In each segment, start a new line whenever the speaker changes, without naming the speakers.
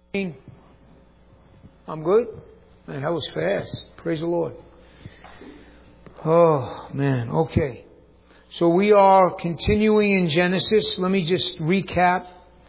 I'm good. Man, that was fast. Praise the Lord. Oh, man. Okay. So we are continuing in Genesis. Let me just recap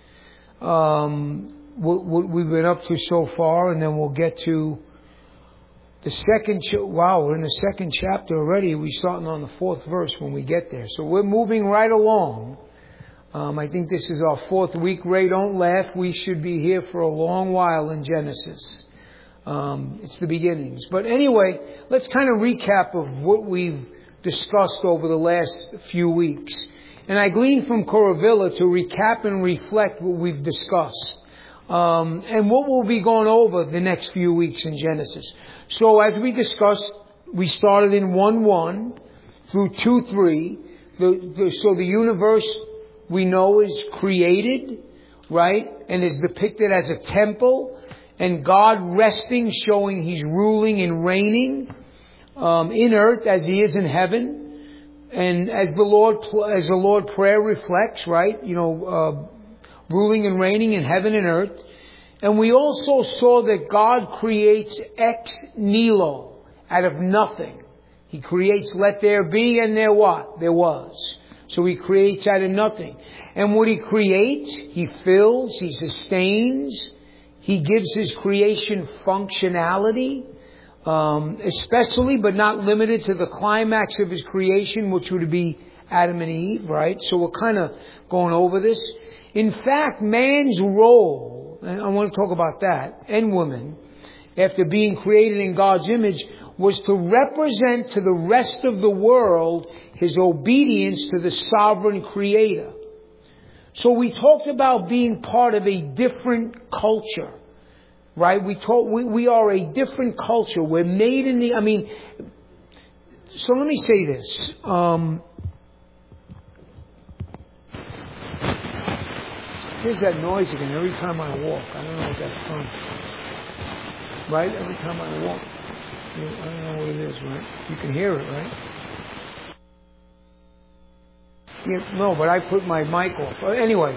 what we've been up to so far, and then we'll get to the second. Wow, we're in the second chapter already. We're starting on the 4th verse when we get there. So we're moving right along. I think this is our 4th week. Ray, don't laugh. We should be here for a long while in Genesis. It's the beginnings. But anyway, let's kind of recap of what we've discussed over the last few weeks. And I gleaned from Coravilla to recap and reflect what we've discussed. And what we'll be going over the next few weeks in Genesis. So as we discussed, we started in 1:1 through 2:3. So the universe we know is created, right? And is depicted as a temple. And God resting, showing He's ruling and reigning in earth as He is in heaven. And as the Lord prayer reflects, right? Ruling and reigning in heaven and earth. And we also saw that God creates ex nihilo, out of nothing. He creates let there be, and there what? There was. So He creates out of nothing. And what He creates, He fills, He sustains. He gives His creation functionality, especially but not limited to the climax of His creation, which would be Adam and Eve, right? So we're kind of going over this. In fact, man's role, and I want to talk about that, and woman, after being created in God's image, was to represent to the rest of the world His obedience to the sovereign Creator. So we talked about being part of a different culture, right? We are a different culture. We're made in the, so let me say this. Here's that noise again every time I walk. I don't know what that's from. Right? Every time I walk. I don't know what it is, right? You can hear it, right? Yeah, no, but I put my mic off. Anyway,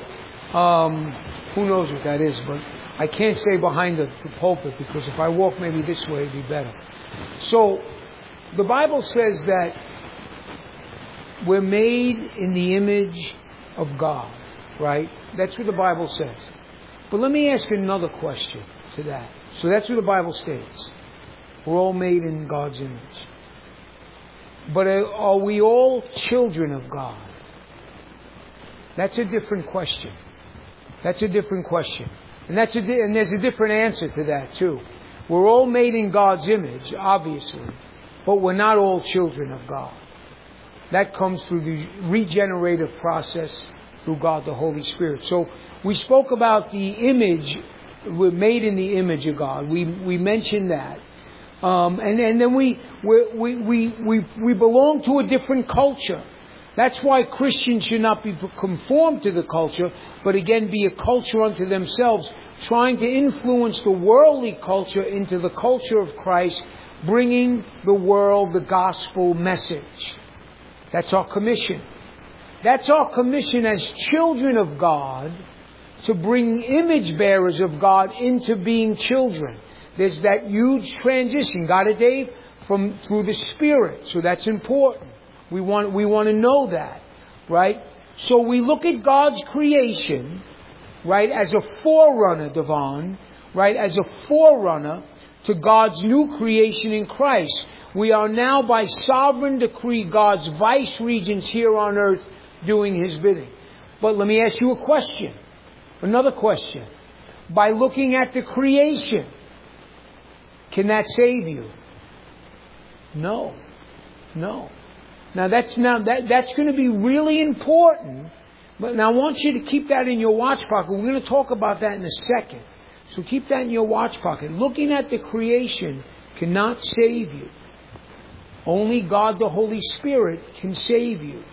who knows what that is, but I can't stay behind the pulpit because if I walk maybe this way it'd be better. So, the Bible says that we're made in the image of God, right? That's what the Bible says. But let me ask another question to that. So that's what the Bible states. We're all made in God's image. But are we all children of God? That's a different question. That's a different question. And there's a different answer to that too. We're all made in God's image, obviously. But we're not all children of God. That comes through the regenerative process through God the Holy Spirit. So we spoke about the image. We're made in the image of God. We mentioned that. And then we belong to a different culture. That's why Christians should not be conformed to the culture, but again be a culture unto themselves, trying to influence the worldly culture into the culture of Christ, bringing the world the gospel message. That's our commission. That's our commission as children of God, to bring image bearers of God into being children. There's that huge transition. Got it, Dave? Through the Spirit. So that's important. We want to know that, right? So we look at God's creation, right, as a forerunner, Devon, right, as a forerunner to God's new creation in Christ. We are now, by sovereign decree, God's vice regents here on earth doing His bidding. But let me ask you a question. Another question. By looking at the creation, can that save you? No. Now that's going to be really important. But now I want you to keep that in your watch pocket. We're going to talk about that in a second. So keep that in your watch pocket. Looking at the creation cannot save you. Only God the Holy Spirit can save you.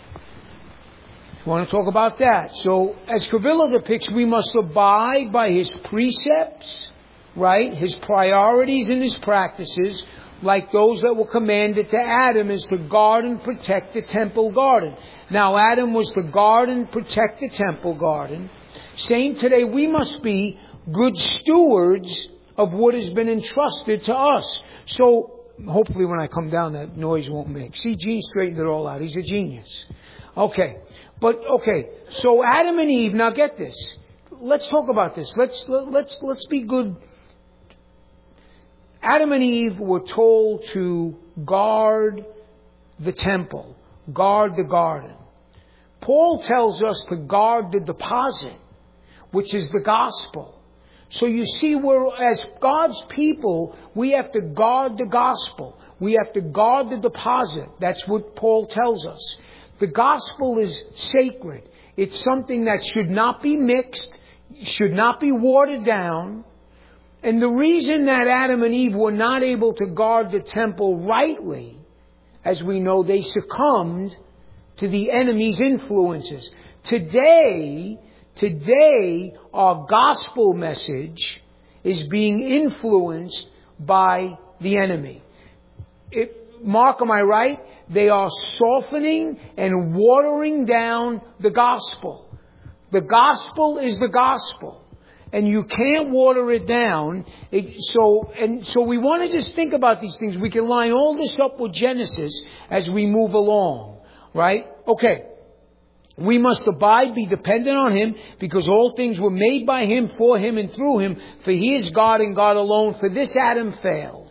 I want to talk about that. So as Coravilla depicts, we must abide by His precepts, right? His priorities and His practices, like those that were commanded to Adam, is to guard and protect the temple garden. Now Adam was to guard and protect the temple garden. Same today, we must be good stewards of what has been entrusted to us. So, hopefully when I come down that noise won't make. See, Gene straightened it all out. He's a genius. Okay. So Adam and Eve, now get this. Let's talk about this. Let's be good. Adam and Eve were told to guard the temple, guard the garden. Paul tells us to guard the deposit, which is the gospel. So you see, as God's people, we have to guard the gospel. We have to guard the deposit. That's what Paul tells us. The gospel is sacred. It's something that should not be mixed, should not be watered down. And the reason that Adam and Eve were not able to guard the temple rightly, as we know, they succumbed to the enemy's influences. Today, our gospel message is being influenced by the enemy. Mark, am I right? They are softening and watering down the gospel. The gospel is the gospel. And you can't water it down. So we want to just think about these things. We can line all this up with Genesis as we move along. Right? Okay. We must abide, be dependent on Him, because all things were made by Him, for Him, and through Him. For He is God and God alone. For this Adam failed.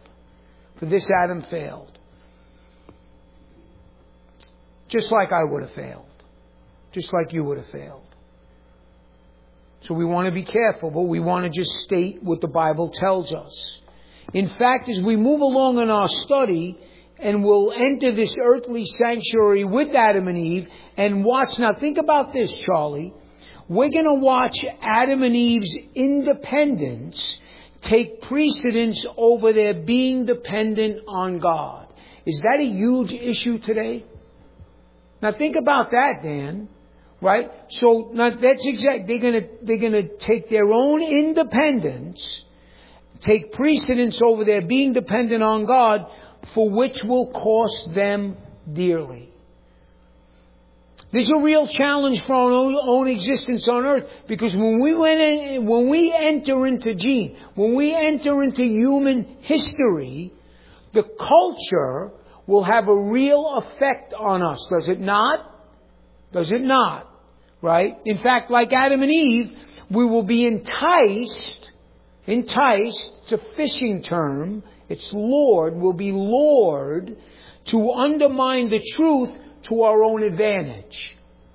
Just like I would have failed. Just like you would have failed. So we want to be careful, but we want to just state what the Bible tells us. In fact, as we move along in our study, and we'll enter this earthly sanctuary with Adam and Eve, and watch. Now think about this, Charlie. We're going to watch Adam and Eve's independence take precedence over their being dependent on God. Is that a huge issue today? Now think about that, Dan. Right? So now that's exact. They're gonna take their own independence, take precedence over their being dependent on God, for which will cost them dearly. This is a real challenge for our own existence on earth, because when we enter into human history, the culture will have a real effect on us. Does it not? Does it not? Right? In fact, like Adam and Eve, we will be enticed, it's a fishing term, it's lured, will be lured to undermine the truth to our own advantage.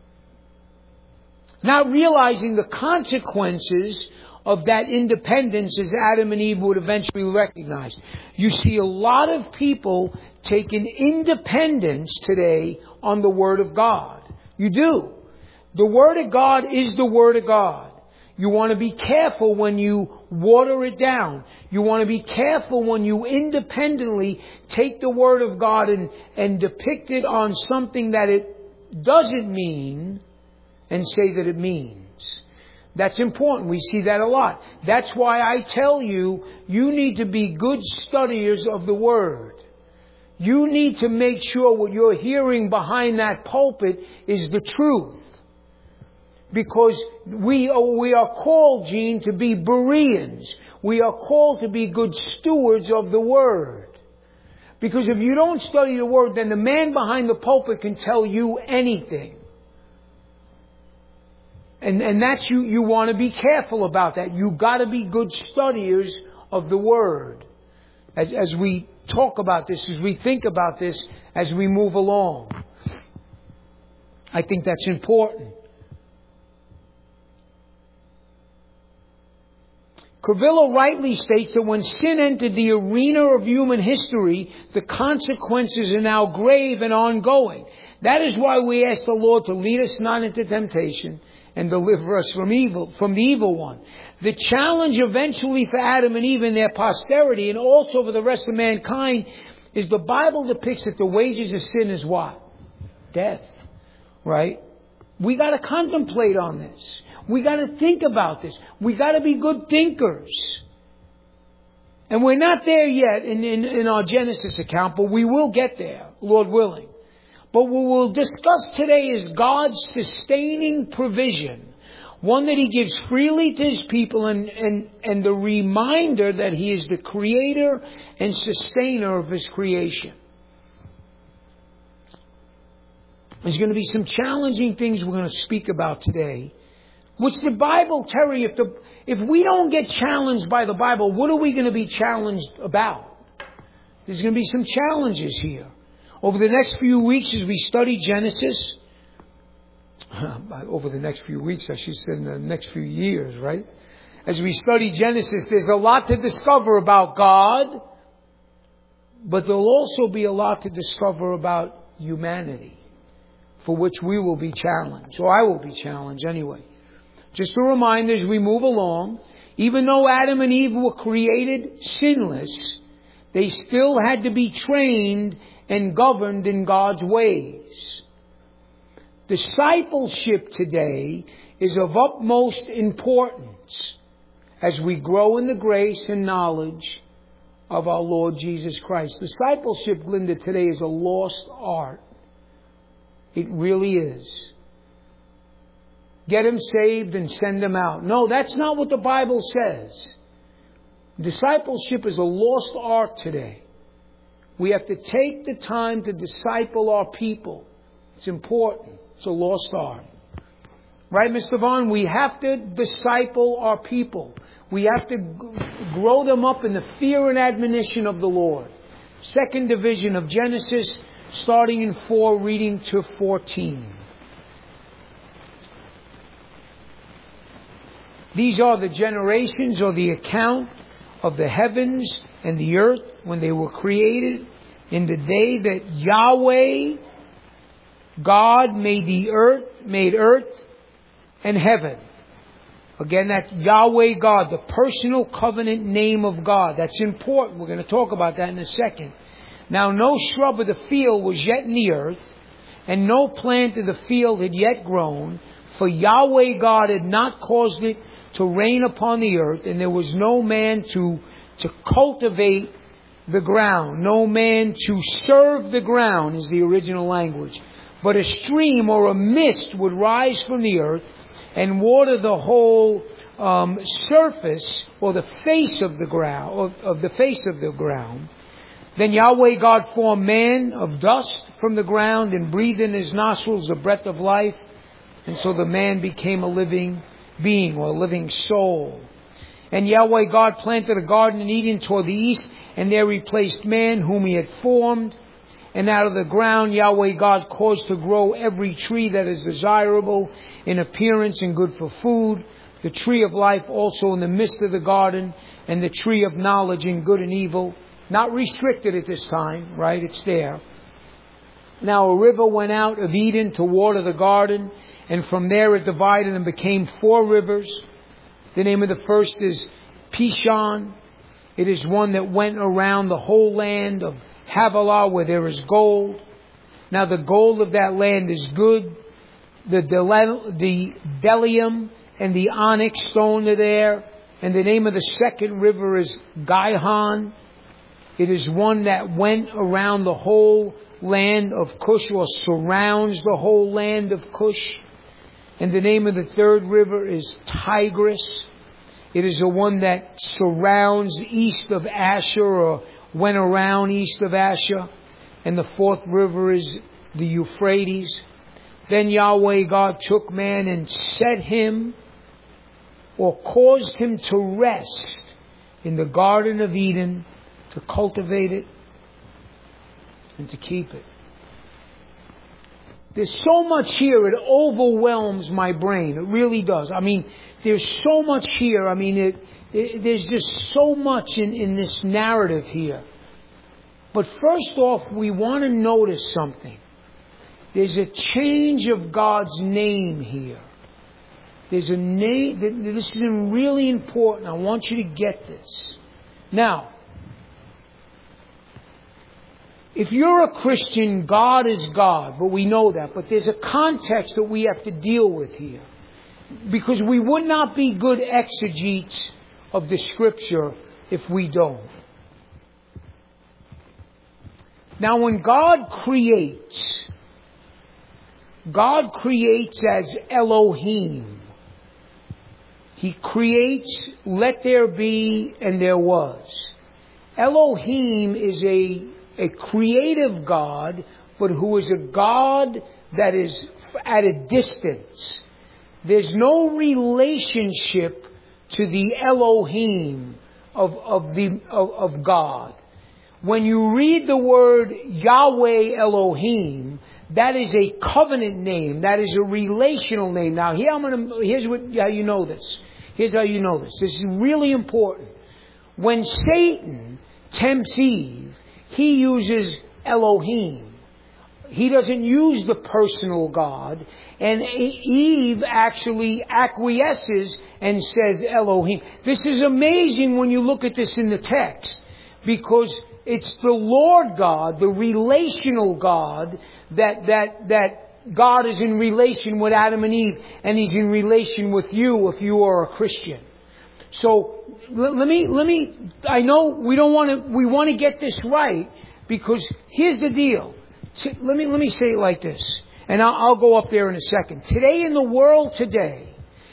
Not realizing the consequences of that independence, as Adam and Eve would eventually recognize. You see a lot of people taking independence today on the Word of God. You do. The Word of God is the Word of God. You want to be careful when you water it down. You want to be careful when you independently take the Word of God and depict it on something that it doesn't mean and say that it means. That's important. We see that a lot. That's why I tell you, you need to be good studiers of the Word. You need to make sure what you're hearing behind that pulpit is the truth. Because we are called, Gene, to be Bereans. We are called to be good stewards of the Word. Because if you don't study the Word, then the man behind the pulpit can tell you anything. And that's you want to be careful about that. You've got to be good studiers of the Word. As we talk about this, as we think about this, as we move along. I think that's important. Curvillo rightly states that when sin entered the arena of human history, the consequences are now grave and ongoing. That is why we ask the Lord to lead us not into temptation and deliver us from the evil one. The challenge eventually for Adam and Eve and their posterity, and also for the rest of mankind, is the Bible depicts that the wages of sin is what? Death. Right? We got to contemplate on this. We got to think about this. We got to be good thinkers. And we're not there yet in our Genesis account, but we will get there, Lord willing. But what we'll discuss today is God's sustaining provision. One that He gives freely to His people, and the reminder that He is the creator and sustainer of His creation. There's going to be some challenging things we're going to speak about today. Which the Bible, Terry, if we don't get challenged by the Bible, what are we going to be challenged about? There's going to be some challenges here. Over the next few weeks as we study Genesis, over the next few weeks, I should say in the next few years, right? As we study Genesis, there's a lot to discover about God, but there'll also be a lot to discover about humanity, for which we will be challenged, or I will be challenged anyway. Just a reminder as we move along, even though Adam and Eve were created sinless, they still had to be trained and governed in God's ways. Discipleship today is of utmost importance as we grow in the grace and knowledge of our Lord Jesus Christ. Discipleship, Linda, today is a lost art. It really is. Get them saved and send them out. No, that's not what the Bible says. Discipleship is a lost art today. We have to take the time to disciple our people. It's important. It's a lost art. Right, Mr. Vaughn? We have to disciple our people. We have to grow them up in the fear and admonition of the Lord. Second division of Genesis, starting in 4, reading to 14. These are the generations or the account of the heavens and the earth when they were created in the day that Yahweh, God, made earth and heaven. Again, that's Yahweh God, the personal covenant name of God. That's important. We're going to talk about that in a second. Now, no shrub of the field was yet in the earth, and no plant of the field had yet grown, for Yahweh God had not caused it to rain upon the earth, and there was no man to cultivate the ground, no man to serve the ground is the original language. But a stream or a mist would rise from the earth and water the whole surface or the face of the ground. Then Yahweh God formed man of dust from the ground and breathed in his nostrils the breath of life, and so the man became a living being or a living soul. And Yahweh God planted a garden in Eden toward the east, and there He placed man whom He had formed. And out of the ground Yahweh God caused to grow every tree that is desirable in appearance and good for food, the tree of life also in the midst of the garden, and the tree of knowledge in good and evil. Not restricted at this time, right? It's there. Now a river went out of Eden to water the garden, and from there it divided and became 4 rivers. The name of the first is Pishon. It is one that went around the whole land of Havilah where there is gold. Now the gold of that land is good. The bdellium and the onyx stone are there. And the name of the second river is Gihon. It is one that went around the whole land of Cush, or surrounds the whole land of Cush. And the name of the third river is Tigris. It is the one that surrounds east of Asher, or went around east of Asher. And the fourth river is the Euphrates. Then Yahweh God took man and set him, or caused him to rest in the Garden of Eden, to cultivate it and to keep it. There's so much here, it overwhelms my brain. It really does. I mean, there's so much here. I mean, there's just so much in this narrative here. But first off, we want to notice something. There's a change of God's name here. There's a name. This is really important. I want you to get this. Now, if you're a Christian, God is God, but we know that. But there's a context that we have to deal with here. Because we would not be good exegetes of the Scripture if we don't. Now when God creates as Elohim. He creates, let there be, and there was. Elohim is a creative God, but who is a God that is at a distance. There's no relationship to the Elohim of God. When you read the word Yahweh Elohim, that is a covenant name. That is a relational name. Now, here's how you know this. Here's how you know this. This is really important. When Satan tempts Eve, he uses Elohim. He doesn't use the personal God. And Eve actually acquiesces and says Elohim. This is amazing when you look at this in the text, because it's the Lord God, the relational God, that God is in relation with Adam and Eve, and He's in relation with you if you are a Christian. So let me. I know we want to get this right, because here's the deal. Let me say it like this, and I'll go up there in a second. In the world today,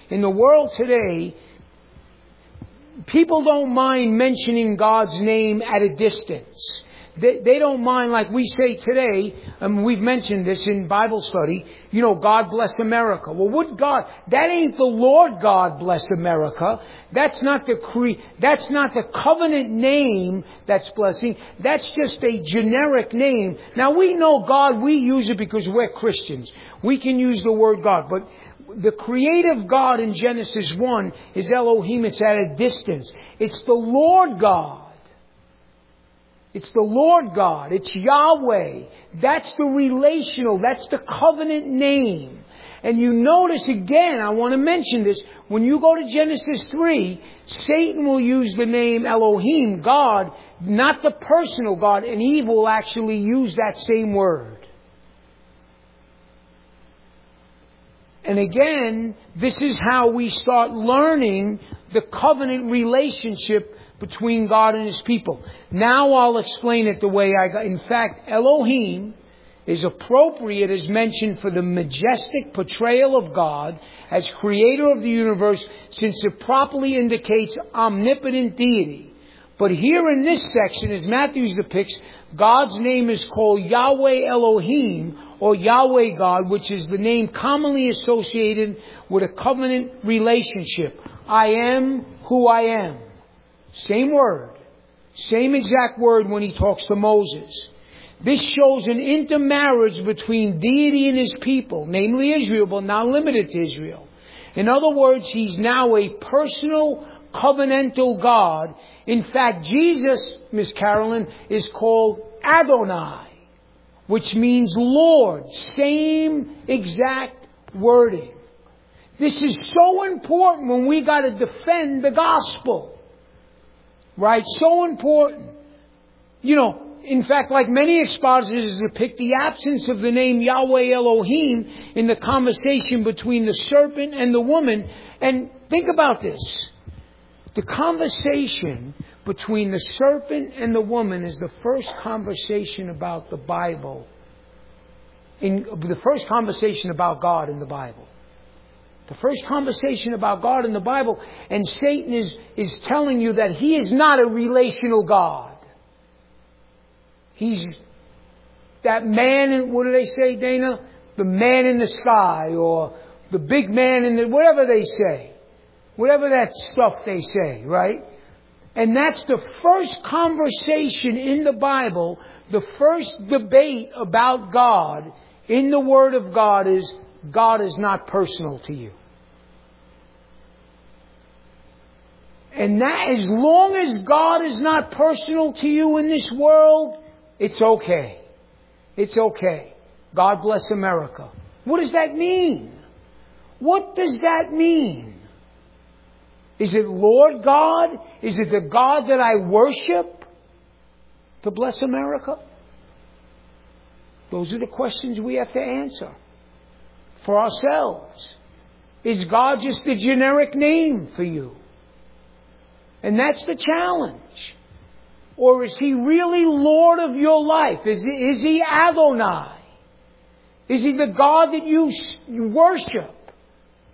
people don't mind mentioning God's name at a distance. They don't mind, like we say today, we've mentioned this in Bible study, God bless America. Well, that ain't the Lord God bless America. That's not the covenant name that's blessing. That's just a generic name. Now we know God, we use it because we're Christians. We can use the word God, but the creative God in Genesis 1 is Elohim. It's at a distance. It's the Lord God. It's the Lord God. It's Yahweh. That's the relational. That's the covenant name. And you notice again, I want to mention this, when you go to Genesis 3, Satan will use the name Elohim, God, not the personal God, and Eve will actually use that same word. And again, this is how we start learning the covenant relationship between God and His people. Now I'll explain it the way I got. In fact, Elohim is appropriate as mentioned for the majestic portrayal of God as creator of the universe, since it properly indicates omnipotent deity. But here in this section, as Matthew depicts, God's name is called Yahweh Elohim, or Yahweh God, which is the name commonly associated with a covenant relationship. I am who I am. Same word. Same exact word when He talks to Moses. This shows an intermarriage between deity and His people, namely Israel, but not limited to Israel. In other words, He's now a personal, covenantal God. In fact, Jesus, Miss Carolyn, is called Adonai, which means Lord. Same exact wording. This is so important when we got to defend the gospel. Right? So important. In fact, like many expositors depict the absence of the name Yahweh Elohim in the conversation between the serpent and the woman. And think about this. The conversation between the serpent and the woman is the first conversation about the Bible. The first conversation about God in the Bible. The first conversation about God in the Bible, and Satan is telling you that he is not a relational God. He's that man, what do they say, Dana? The man in the sky, or the big man in the, whatever they say. Whatever that stuff they say, right? And that's the first conversation in the Bible, the first debate about God in the Word of God is, God is not personal to you. And that, as long as God is not personal to you in this world, it's okay. It's okay. God bless America. What does that mean? What does that mean? Is it Lord God? Is it the God that I worship to bless America? Those are the questions we have to answer for ourselves. Is God just a generic name for you? And that's the challenge. Or is He really Lord of your life? Is He Adonai? Is He the God that you worship?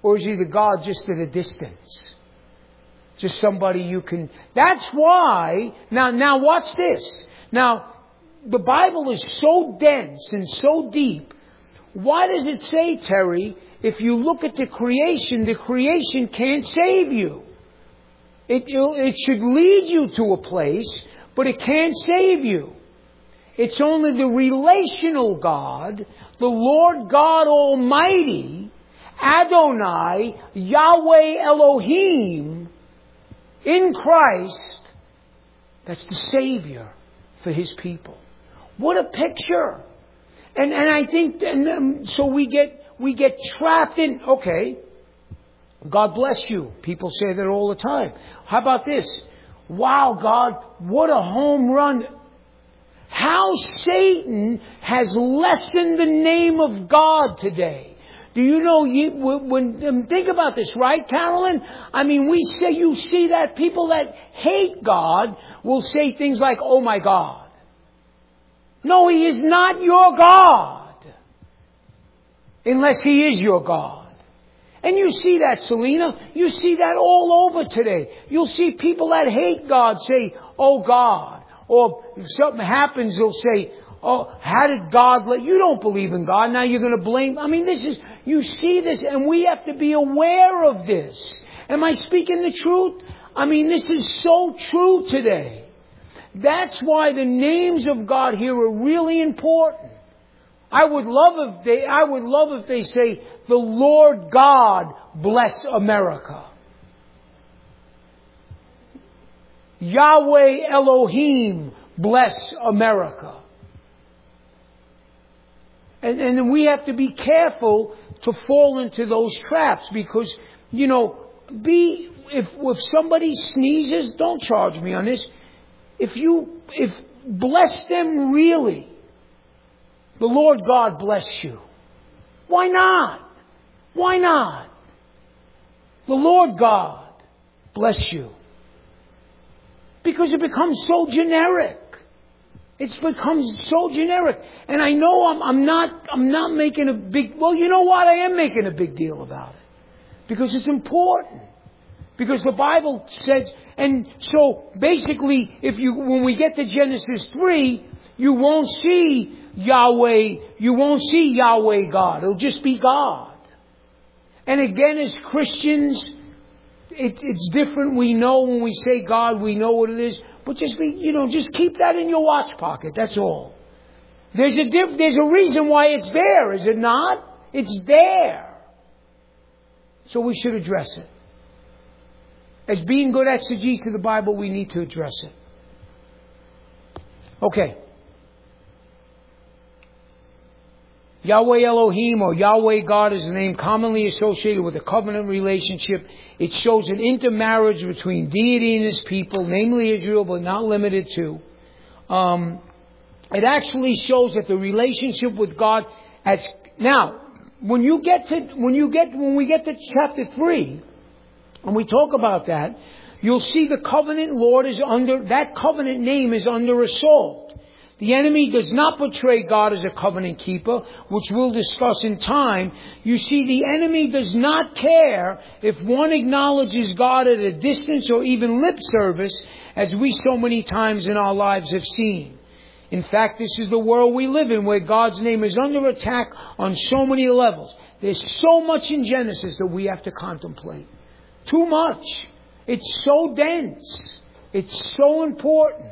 Or is He the God just at a distance? Just somebody you can... That's why... Now watch this. Now, the Bible is so dense and so deep. Why does it say, Terry, if you look at the creation can't save you? It should lead you to a place, but it can't save you. It's only the relational God, the Lord God Almighty, Adonai, Yahweh Elohim, in Christ, that's the Savior for His people. What a picture! And I think, so we get trapped in, okay, God bless you. People say that all the time. How about this? Wow, God, what a home run. How Satan has lessened the name of God today. Do you know, think about this, right, Carolyn? I mean, you see that people that hate God will say things like, oh my God. No, He is not your God. Unless He is your God. And you see that, Selena. You see that all over today. You'll see people that hate God say, oh God. Or if something happens, they'll say, oh, how did God let... You don't believe in God. Now you're going to blame... I mean, you see this, and we have to be aware of this. Am I speaking the truth? I mean, this is so true today. That's why the names of God here are really important. I would love if they say, the Lord God bless America. Yahweh Elohim bless America. And we have to be careful to fall into those traps because, if somebody sneezes, don't charge me on this. If bless them really, the Lord God bless you. Why not? Why not? The Lord God bless you. Because it becomes so generic. It's become so generic. And I know I'm not making a big... Well, you know what? I am making a big deal about it. Because it's important. Because the Bible says... And so, basically, when we get to Genesis 3, you won't see Yahweh God. It'll just be God. And again, as Christians, it's different. We know when we say God, we know what it is. But just keep that in your watch pocket. That's all. There's a reason why it's there, is it not? It's there. So we should address it. As being good exegetes of the Bible, we need to address it. Okay. Yahweh Elohim or Yahweh God is a name commonly associated with a covenant relationship. It shows an intermarriage between deity and His people, namely Israel, but not limited to. It actually shows that the relationship with God as... Now, when we get to chapter 3, and we talk about that, you'll see the covenant Lord that covenant name is under assault. The enemy does not portray God as a covenant keeper, which we'll discuss in time. You see, the enemy does not care if one acknowledges God at a distance or even lip service, as we so many times in our lives have seen. In fact, this is the world we live in, where God's name is under attack on so many levels. There's so much in Genesis that we have to contemplate. Too much. It's so dense. It's so important.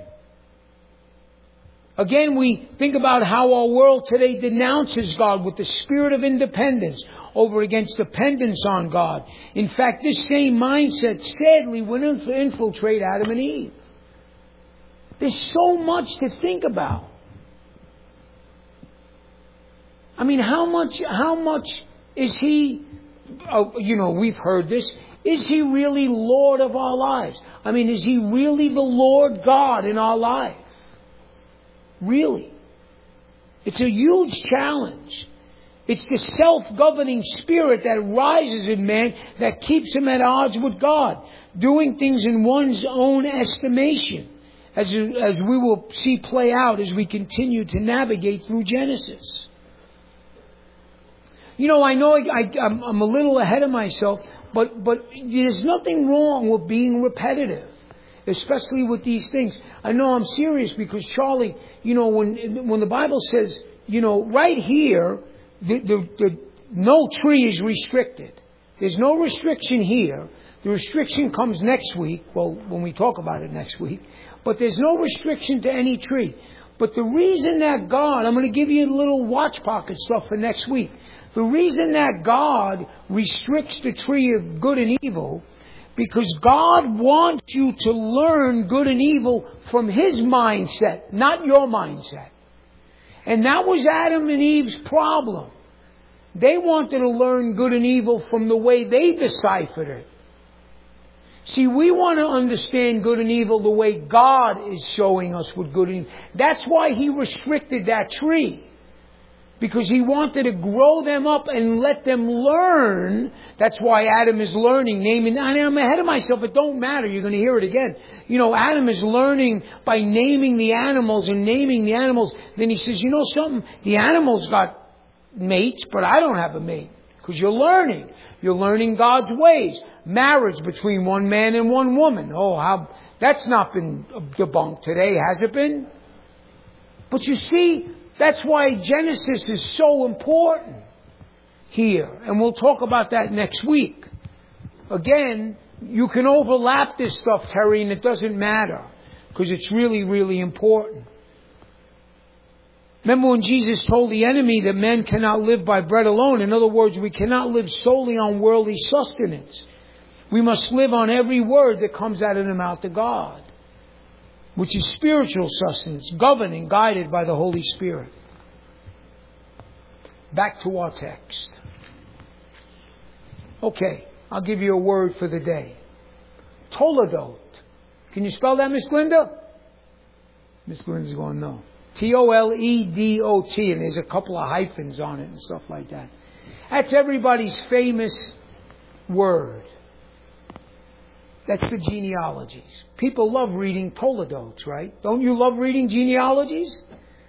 Again, we think about how our world today denounces God with the spirit of independence over against dependence on God. In fact, this same mindset, sadly, would infiltrate Adam and Eve. There's so much to think about. I mean, how much is He, we've heard this, is He really Lord of our lives? I mean, is He really the Lord God in our life? Really? It's a huge challenge. It's the self-governing spirit that rises in man that keeps him at odds with God, doing things in one's own estimation, as we will see play out as we continue to navigate through Genesis. I know I'm a little ahead of myself, but there's nothing wrong with being repetitive, especially with these things. I know I'm serious because Charlie, when the Bible says, right here, the no tree is restricted. There's no restriction here. The restriction comes next week. Well, when we talk about it next week. But there's no restriction to any tree. But the reason that God, I'm going to give you a little watch pocket stuff for next week. The reason that God restricts the tree of good and evil, because God wants you to learn good and evil from His mindset, not your mindset. And that was Adam and Eve's problem. They wanted to learn good and evil from the way they deciphered it. See, we want to understand good and evil the way God is showing us what good and evil. That's why He restricted that tree. Because He wanted to grow them up and let them learn. That's why Adam is learning, naming. I'm ahead of myself. It don't matter. You're going to hear it again. Adam is learning by naming the animals and naming the animals. Then he says, something? The animals got mates, but I don't have a mate. Because you're learning. You're learning God's ways. Marriage between one man and one woman. That's not been debunked today, has it been? But you see, that's why Genesis is so important here. And we'll talk about that next week. Again, you can overlap this stuff, Terry, and it doesn't matter. Because it's really, really important. Remember when Jesus told the enemy that men cannot live by bread alone? In other words, we cannot live solely on worldly sustenance. We must live on every word that comes out of the mouth of God, which is spiritual sustenance, governed and guided by the Holy Spirit. Back to our text. Okay, I'll give you a word for the day. Toledot. Can you spell that, Miss Glinda? Miss Glinda's going, no. Toledot, and there's a couple of hyphens on it and stuff like that. That's everybody's famous word. That's the genealogies. People love reading Toledots, right? Don't you love reading genealogies?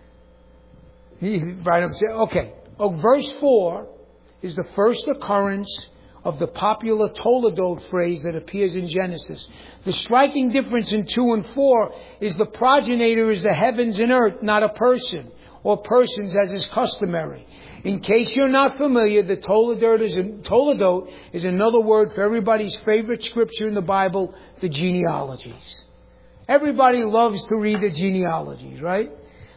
Right up. Okay. Verse 4 is the first occurrence of the popular Toledot phrase that appears in Genesis. The striking difference in 2 and 4 is the progenitor is the heavens and earth, not a person, or persons as is customary. In case you're not familiar, the Toledot is another word for everybody's favorite scripture in the Bible, the genealogies. Everybody loves to read the genealogies, right?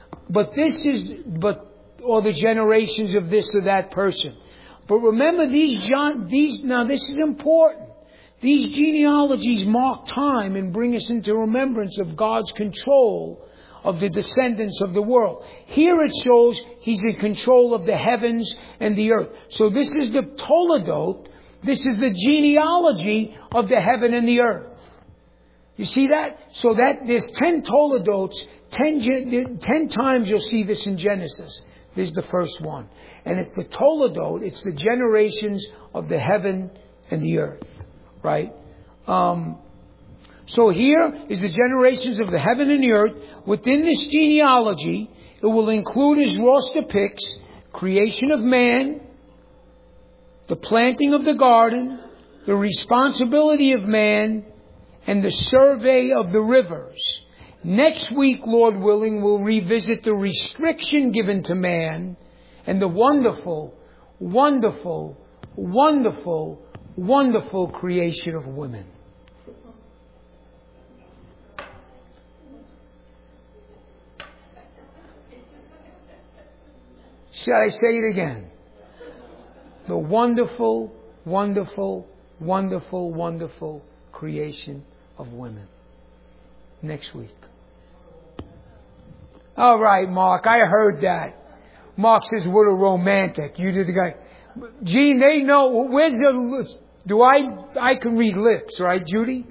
Or the generations of this or that person. But remember, now this is important. These genealogies mark time and bring us into remembrance of God's control of the descendants of the world. Here it shows He's in control of the heavens and the earth. So this is the Toledot. This is the genealogy of the heaven and the earth. You see that? So that there's 10 Toledots, 10 times you'll see this in Genesis. This is the first one. And it's the Toledot, it's the generations of the heaven and the earth. Right? So here is the generations of the heaven and the earth. Within this genealogy, it will include, as Ross depicts, creation of man, the planting of the garden, the responsibility of man, and the survey of the rivers. Next week, Lord willing, we'll revisit the restriction given to man and the wonderful, wonderful, wonderful, wonderful creation of women. Shall I say it again? The wonderful, wonderful, wonderful, wonderful creation of women. Next week. All right, Mark, I heard that. Mark says, what a romantic. You did the guy. Gene, they know. Where's the... I can read lips, right, Judy?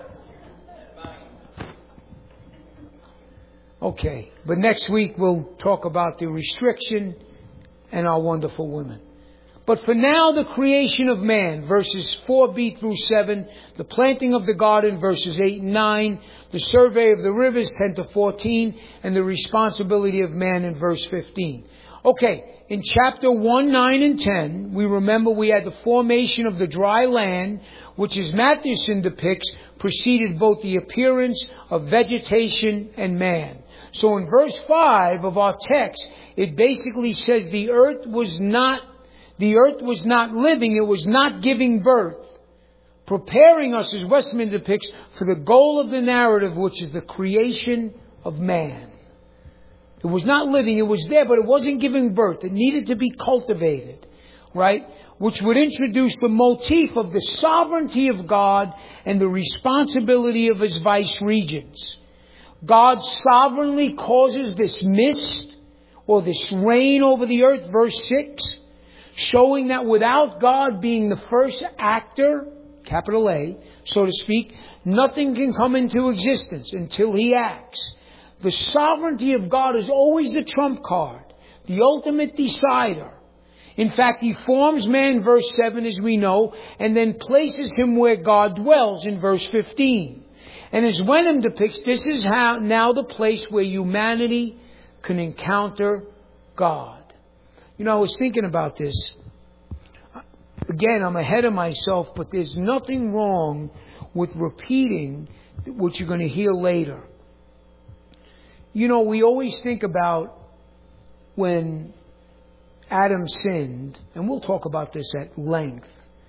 Okay. But next week we'll talk about the restriction and our wonderful women. But for now, the creation of man, verses 4b through 7, the planting of the garden, verses 8 and 9, the survey of the rivers, 10 to 14, and the responsibility of man in verse 15. Okay, in chapter 1, 9, and 10, we remember we had the formation of the dry land, which, as Mathewson depicts, preceded both the appearance of vegetation and man. So in verse 5 of our text, it basically says the earth was not living, it was not giving birth, preparing us, as Westermann depicts, for the goal of the narrative, which is the creation of man. It was not living, it was there, but it wasn't giving birth. It needed to be cultivated, right? Which would introduce the motif of the sovereignty of God and the responsibility of His vice-regents. God sovereignly causes this mist or this rain over the earth, verse 6, showing that without God being the first actor, capital A, so to speak, nothing can come into existence until He acts. The sovereignty of God is always the trump card, the ultimate decider. In fact, He forms man, verse 7, as we know, and then places him where God dwells in verse 15. And as Wenham depicts, this is now the place where humanity can encounter God. You know, I was thinking about this. Again, I'm ahead of myself, but there's nothing wrong with repeating what you're going to hear later. You know, we always think about when Adam sinned, and we'll talk about this at length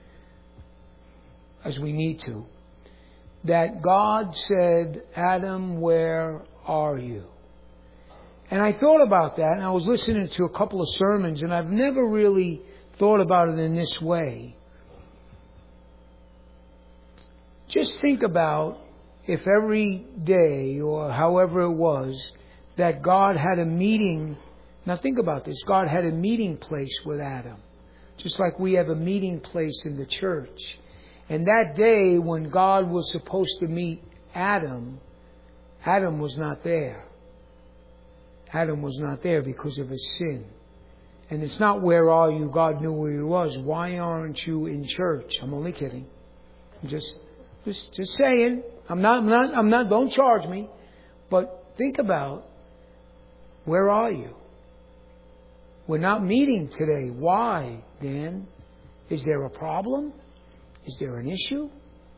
as we need to, that God said, Adam, where are you? And I thought about that, and I was listening to a couple of sermons, and I've never really thought about it in this way. Just think about if every day, or however it was, that God had a meeting. Now think about this. God had a meeting place with Adam. Just like we have a meeting place in the church. And that day when God was supposed to meet Adam, Adam was not there. Adam was not there because of his sin. And it's not where are you, God knew where he was. Why aren't you in church? I'm only kidding. I'm just saying. I'm not, don't charge me. But think about, where are you? We're not meeting today. Why, Dan? Is there a problem? Is there an issue?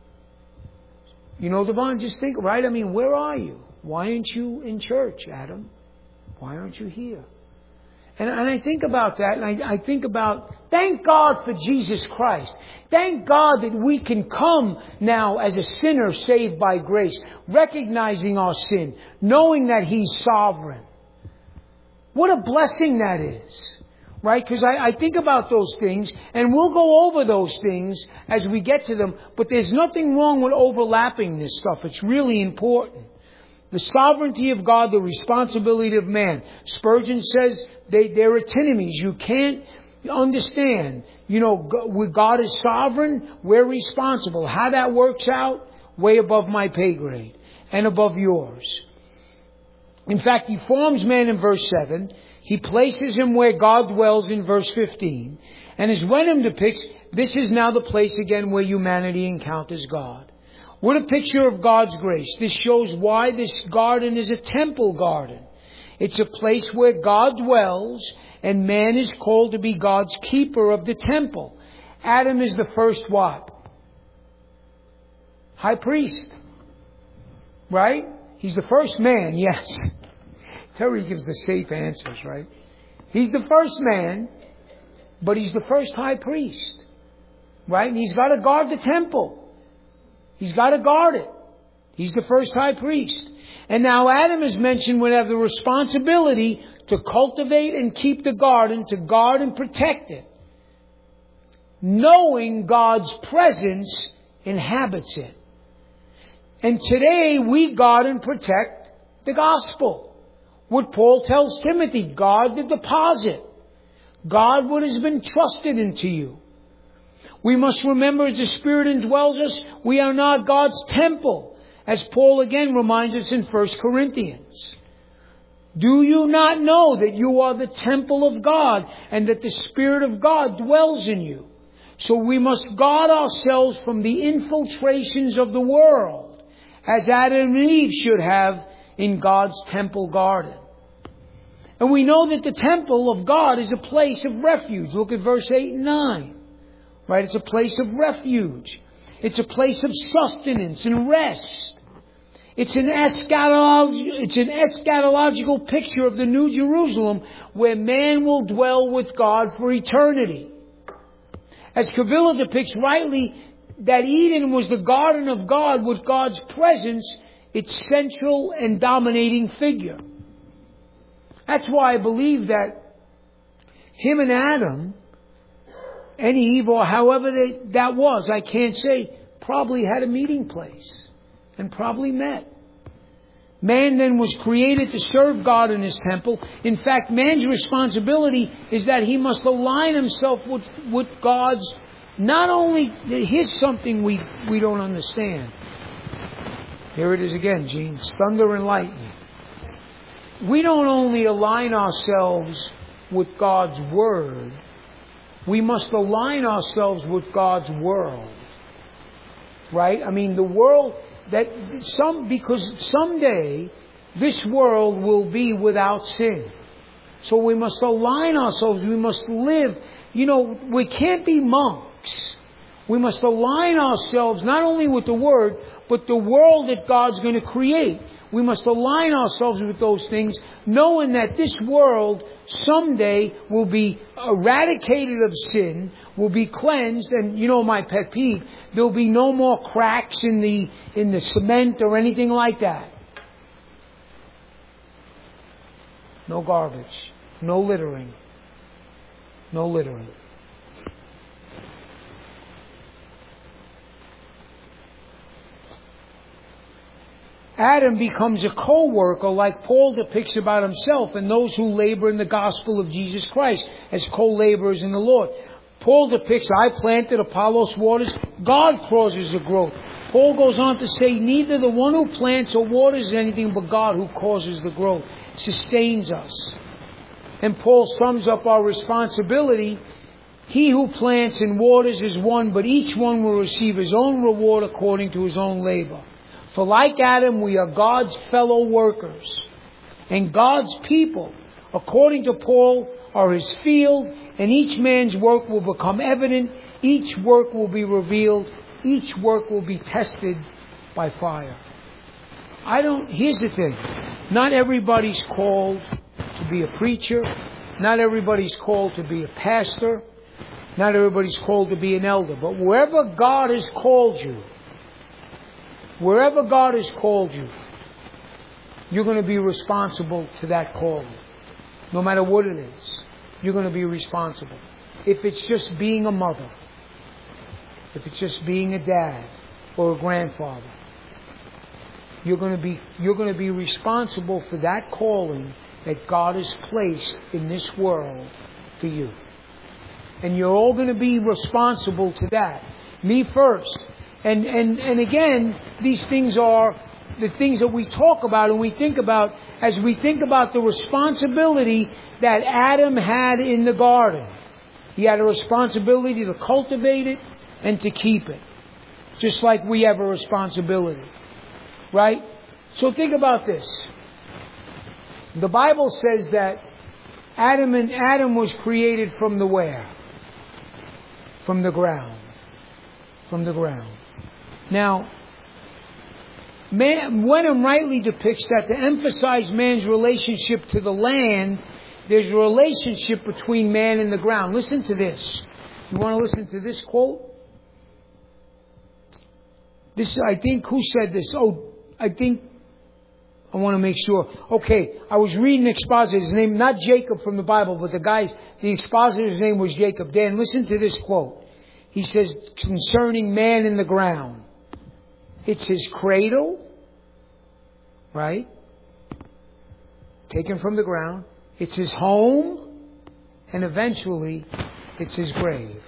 You know, Devon, just think, right? I mean, where are you? Why aren't you in church, Adam? Why aren't you here? And I think about that, and I think about, thank God for Jesus Christ. Thank God that we can come now as a sinner saved by grace, recognizing our sin, knowing that He's sovereign. What a blessing that is, right? Because I think about those things, and we'll go over those things as we get to them, but there's nothing wrong with overlapping this stuff. It's really important. The sovereignty of God, the responsibility of man. Spurgeon says they're antinomies. You can't understand. You know, God is sovereign, we're responsible. How that works out, way above my pay grade and above yours. In fact, He forms man in verse 7. He places him where God dwells in verse 15. And as Wenham depicts, this is now the place again where humanity encounters God. What a picture of God's grace. This shows why this garden is a temple garden. It's a place where God dwells, and man is called to be God's keeper of the temple. Adam is the first what? High priest. Right? He's the first man, yes. Terry gives the safe answers, right? He's the first man, but he's the first high priest. Right? And he's got to guard the temple. He's got to guard it. He's the first high priest. And now Adam is mentioned would have the responsibility to cultivate and keep the garden, to guard and protect it. Knowing God's presence inhabits it. And today we guard and protect the gospel. What Paul tells Timothy, guard the deposit. Guard what has been trusted into you. We must remember as the Spirit indwells us, we are not God's temple. As Paul again reminds us in 1 Corinthians. Do you not know that you are the temple of God and that the Spirit of God dwells in you? So we must guard ourselves from the infiltrations of the world, as Adam and Eve should have in God's temple garden. And we know that the temple of God is a place of refuge. Look at verse 8 and 9. Right? It's a place of refuge. It's a place of sustenance and rest. It's an eschatological picture of the New Jerusalem where man will dwell with God for eternity. As Kavila depicts rightly that Eden was the garden of God with God's presence, its central and dominating figure. That's why I believe that him and Adam and Eve, or however that was, I can't say, probably had a meeting place and probably met. Man then was created to serve God in His temple. In fact, man's responsibility is that he must align himself with God's, not only, here's something we don't understand. Here it is again, Gene. It's thunder and lightning. We don't only align ourselves with God's Word. We must align ourselves with God's world. Right? I mean, the world because someday this world will be without sin. So we must align ourselves. We must live. We can't be monks. We must align ourselves not only with the Word, but the world that God's going to create. We must align ourselves with those things, knowing that this world someday will be eradicated of sin, will be cleansed, and my pet peeve, there'll be no more cracks in the cement or anything like that. No garbage. No littering. No littering. Adam becomes a co-worker like Paul depicts about himself and those who labor in the gospel of Jesus Christ as co-laborers in the Lord. Paul depicts, I planted, Apollos waters, God causes the growth. Paul goes on to say, neither the one who plants or waters is anything but God who causes the growth, sustains us. And Paul sums up our responsibility. He who plants and waters is one, but each one will receive his own reward according to his own labor. For like Adam, we are God's fellow workers. And God's people, according to Paul, are His field, and each man's work will become evident. Each work will be revealed. Each work will be tested by fire. Here's the thing. Not everybody's called to be a preacher. Not everybody's called to be a pastor. Not everybody's called to be an elder. But wherever God has called you, you're going to be responsible to that calling. No matter what it is, you're going to be responsible. If it's just being a mother, if it's just being a dad or a grandfather, you're going to be responsible for that calling that God has placed in this world for you. And you're all going to be responsible to that. Me first. And again, these things are the things that we talk about and we think about as we think about the responsibility that Adam had in the garden. He had a responsibility to cultivate it and to keep it. Just like we have a responsibility. Right? So think about this. The Bible says that Adam was created from the where? From the ground. From the ground. Now, Wenham rightly depicts that to emphasize man's relationship to the land, there's a relationship between man and the ground. Listen to this. You want to listen to this quote? I think, who said this? I want to make sure. Okay, I was reading the expositor's name, not Jacob from the Bible, but the expositor's name was Jacob. Dan, listen to this quote. He says, concerning man in the ground. It's his cradle, right? Taken from the ground. It's his home, and eventually, it's his grave.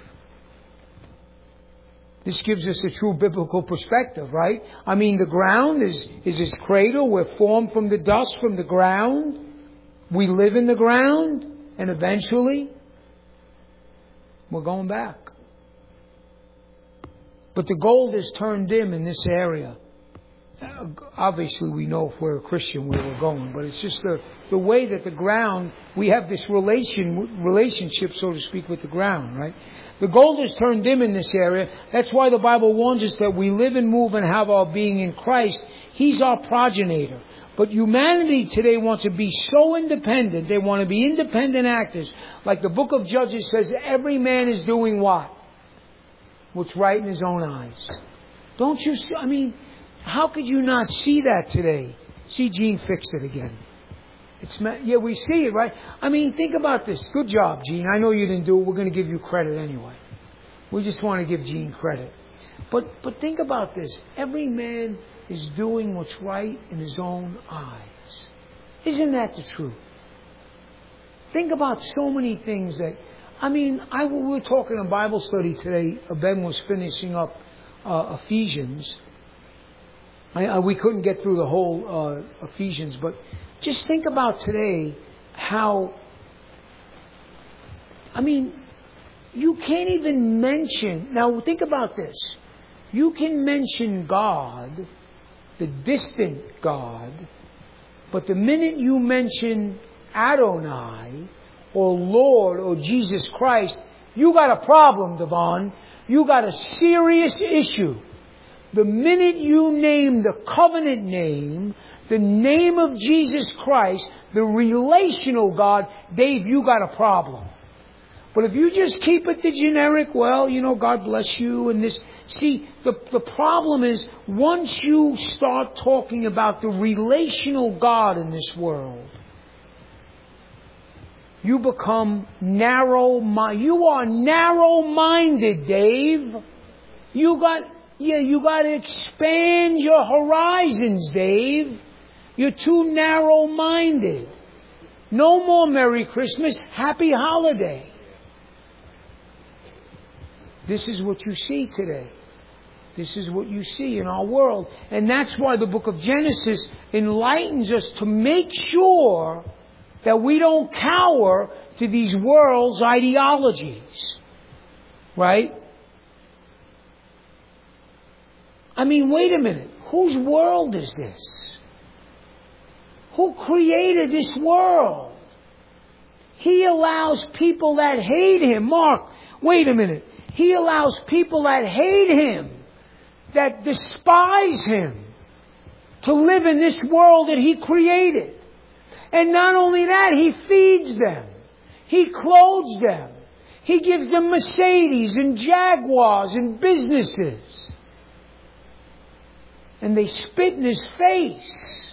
This gives us a true biblical perspective, right? I mean, the ground is his cradle. We're formed from the dust from the ground. We live in the ground, and eventually, we're going back. But the gold is turned dim in this area. obviously we know if we're a Christian where we're going, but it's just the way that the ground, we have this relationship, so to speak, with the ground, right? The gold has turned dim in this area. That's why the Bible warns us that we live and move and have our being in Christ. He's our progenitor. But humanity today wants to be so independent. They want to be independent actors. Like the book of Judges says, every man is doing what? What's right in his own eyes. Don't you see? I mean, how could you not see that today? See, Gene fixed it again. Yeah, we see it, right? I mean, think about this. Good job, Gene. I know you didn't do it. We're going to give you credit anyway. We just want to give Gene credit. But think about this. Every man is doing what's right in his own eyes. Isn't that the truth? Think about so many things that... I mean, we were talking in Bible study today. Ben was finishing up Ephesians. We couldn't get through the whole Ephesians, but just think about today how... I mean, you can't even mention... Now, think about this. You can mention God, the distant God, but the minute you mention Adonai or Lord or Jesus Christ, you got a problem, Devon. You got a serious issue. The minute you name the covenant name, the name of Jesus Christ, the relational God, Dave, you got a problem. But if you just keep it the generic, well, God bless you and this. See, the problem is once you start talking about the relational God in this world, you become narrow-minded. You are narrow-minded, Dave. You got to expand your horizons, Dave. You're too narrow-minded. No more Merry Christmas, Happy Holiday. This is what you see today. This is what you see in our world. And that's why the book of Genesis enlightens us to make sure that we don't cower to these world's ideologies. Right? I mean, wait a minute. Whose world is this? Who created this world? He allows people that hate Him. Mark, wait a minute. He allows people that hate Him, that despise Him, to live in this world that He created. And not only that, He feeds them. He clothes them. He gives them Mercedes and Jaguars and businesses. And they spit in His face.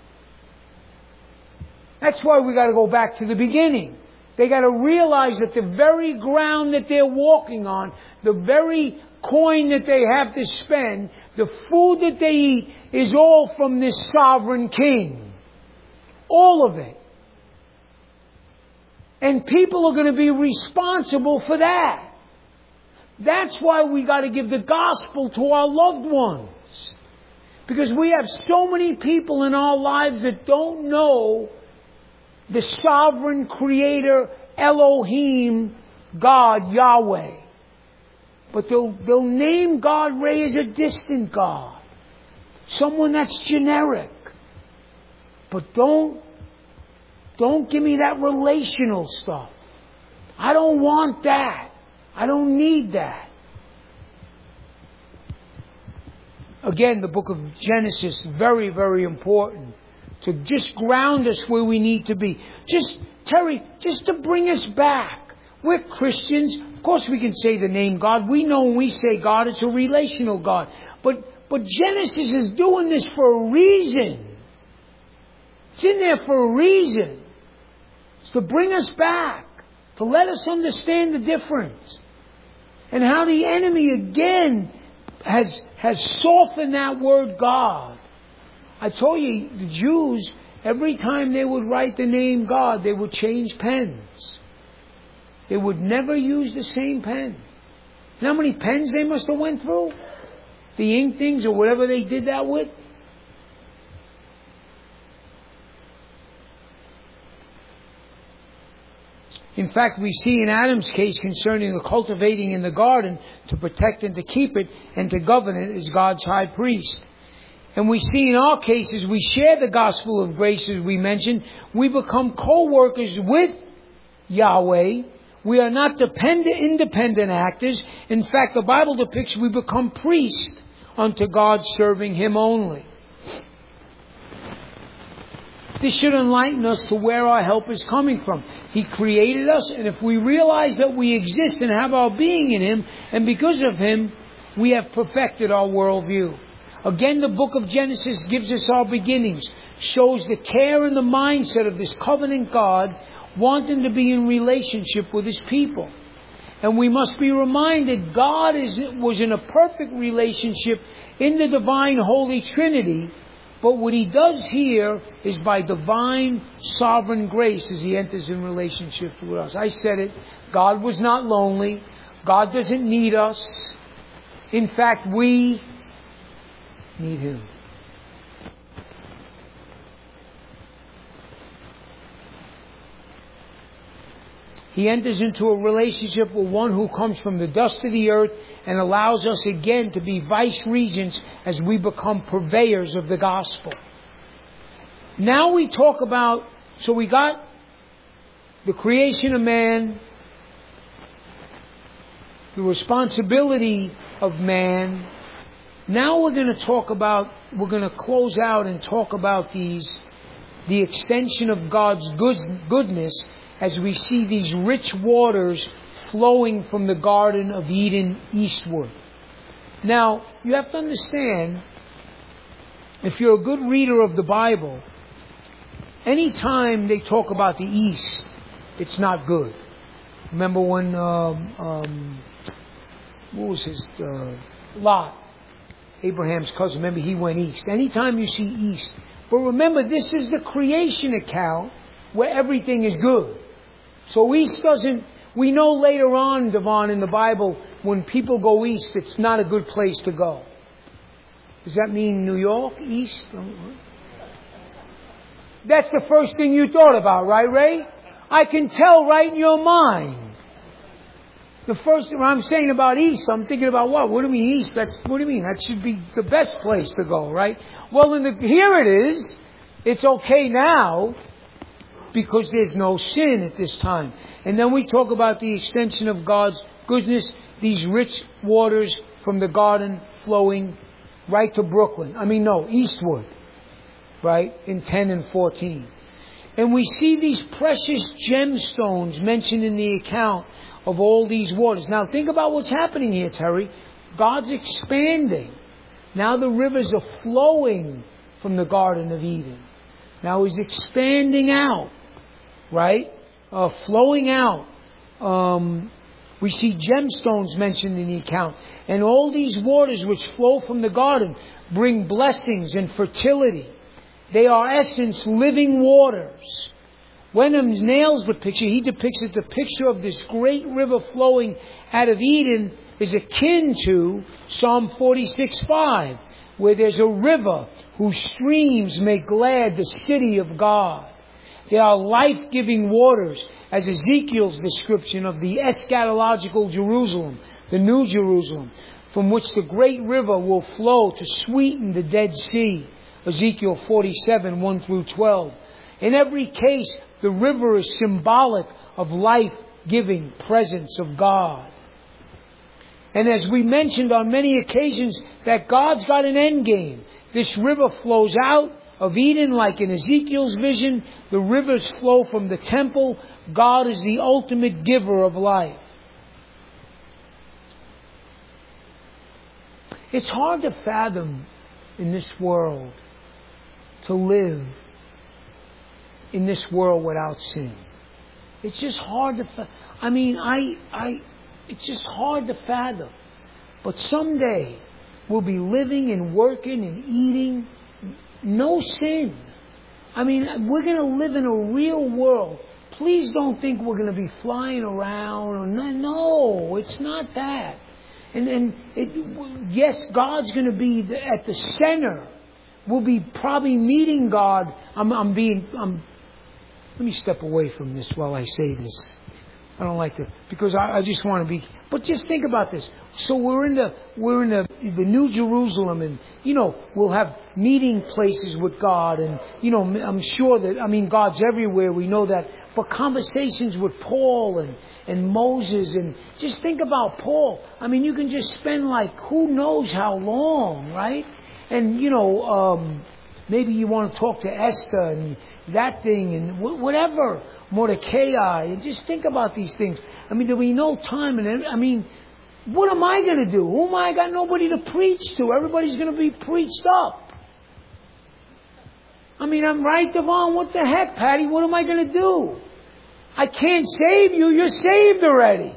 That's why we got to go back to the beginning. They got to realize that the very ground that they're walking on, the very coin that they have to spend, the food that they eat is all from this sovereign king. All of it. And people are going to be responsible for that. That's why we got to give the gospel to our loved ones. Because we have so many people in our lives that don't know the sovereign creator, Elohim, God, Yahweh. But they'll name God Ray as a distant God. Someone that's generic. But don't give me that relational stuff. I don't want that. I don't need that. Again, the book of Genesis, very, very important. To just ground us where we need to be. Terry, just to bring us back. We're Christians. Of course we can say the name God. We know when we say God, it's a relational God. But Genesis is doing this for a reason. It's in there for a reason. It's to bring us back. To let us understand the difference. And how the enemy again has softened that word God. I told you, the Jews, every time they would write the name God, they would change pens. They would never use the same pen. You know how many pens they must have went through? The ink things or whatever they did that with? In fact, we see in Adam's case concerning the cultivating in the garden to protect and to keep it and to govern it as God's high priest. And we see in our cases, we share the gospel of grace as we mentioned. We become co-workers with Yahweh. We are not independent actors. In fact, the Bible depicts we become priests unto God, serving Him only. This should enlighten us to where our help is coming from. He created us, and if we realize that we exist and have our being in Him, and because of Him, we have perfected our worldview. Again, the book of Genesis gives us our beginnings, shows the care and the mindset of this covenant God wanting to be in relationship with His people. And we must be reminded God was in a perfect relationship in the divine Holy Trinity. But what He does here is by divine sovereign grace as He enters in relationship with us. I said it. God was not lonely. God doesn't need us. In fact, we need Him. He enters into a relationship with one who comes from the dust of the earth and allows us again to be vice regents as we become purveyors of the gospel. Now we talk about, so we got the creation of man, the responsibility of man. Now we're going to close out and talk about the extension of God's goodness as we see these rich waters flowing from the Garden of Eden eastward. Now, you have to understand, if you're a good reader of the Bible, anytime they talk about the east, it's not good. Remember when, what was his, Lot, Abraham's cousin, remember he went east. Anytime you see east. But remember, this is the creation account where everything is good. So east doesn't, we know later on, Devon, in the Bible, when people go east, it's not a good place to go. Does that mean New York, east? That's the first thing you thought about, right, Ray? I can tell right in your mind. The first thing I'm saying about east, I'm thinking about what? What do you mean east? What do you mean? That should be the best place to go, right? Well, here it is. It's okay now, because there's no sin at this time. And then we talk about the extension of God's goodness, these rich waters from the garden flowing right to Brooklyn. Eastward, right, in 10 and 14. And we see these precious gemstones mentioned in the account of all these waters. Now think about what's happening here, Terry. God's expanding. Now the rivers are flowing from the Garden of Eden. Now He's expanding out. Right? Flowing out. We see gemstones mentioned in the account. And all these waters which flow from the garden bring blessings and fertility. They are essence living waters. Wenham nails the picture. He depicts it. The picture of this great river flowing out of Eden is akin to Psalm 46:5, where there's a river whose streams make glad the city of God. They are life-giving waters, as Ezekiel's description of the eschatological Jerusalem, the New Jerusalem, from which the great river will flow to sweeten the Dead Sea, Ezekiel 47, 1 through 12. In every case, the river is symbolic of life-giving presence of God. And as we mentioned on many occasions, that God's got an end game. This river flows out of Eden, like in Ezekiel's vision. The rivers flow from the temple. God is the ultimate giver of life. It's hard to fathom in this world to live in this world without sin. It's just hard to it's just hard to fathom. But someday we'll be living and working and eating no sin. We're going to live in a real world. Please don't think we're going to be flying around. No, it's not that. Yes, God's going to be at the center. We'll be probably meeting God. Let me step away from this while I say this. I don't like to, because I just want to be. But just think about this. So we're in the the New Jerusalem, and we'll have meeting places with God, and I'm sure that God's everywhere. We know that, but conversations with Paul and Moses, and just think about Paul. You can just spend who knows how long, right? And maybe you want to talk to Esther and that thing and whatever, Mordecai, and just think about these things. There'll be no time, and what am I going to do? Who am I? I got nobody to preach to. Everybody's going to be preached up. I'm right, Devon. What the heck, Patty? What am I going to do? I can't save you. You're saved already.